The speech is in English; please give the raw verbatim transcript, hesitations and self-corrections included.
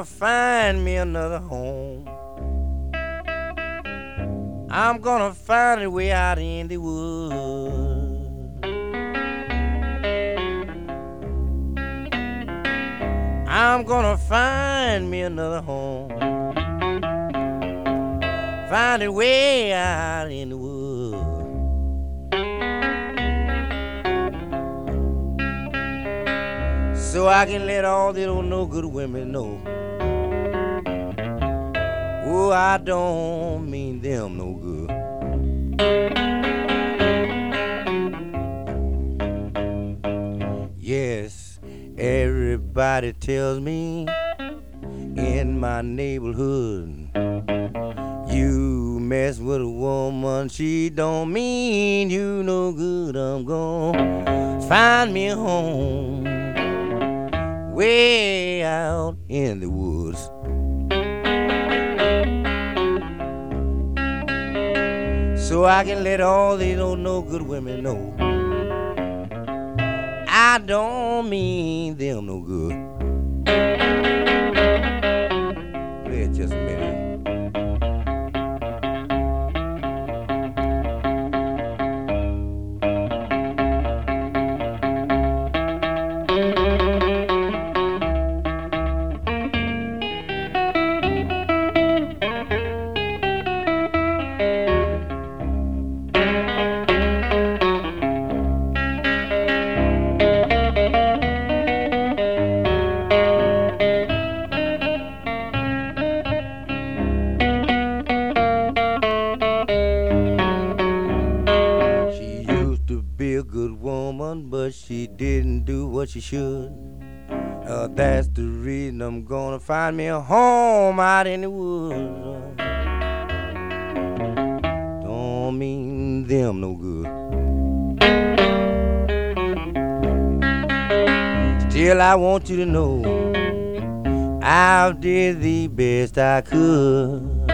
find me another home. I'm gonna find it way out in the woods. I'm gonna find me another home. Find it way out in the woods. So I can let all the old no good women know. Oh, I don't mean them no good. Yes, everybody tells me in my neighborhood, you mess with a woman, she don't mean you no good. I'm gonna find me a home way out in the woods. So I can let all these old no good women know I don't mean them no good. Play it just a minute. But she didn't do what she should. Uh, that's the reason I'm gonna find me a home out in the woods. Don't mean them no good. Still, I want you to know I did the best I could.